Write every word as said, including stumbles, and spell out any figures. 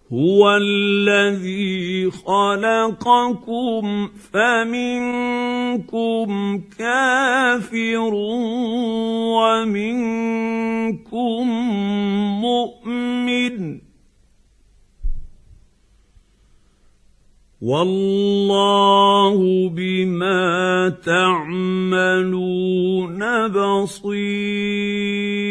هو الذي خلقكم فمنكم كافر ومنكم مؤمن والله بما تعملون بصير.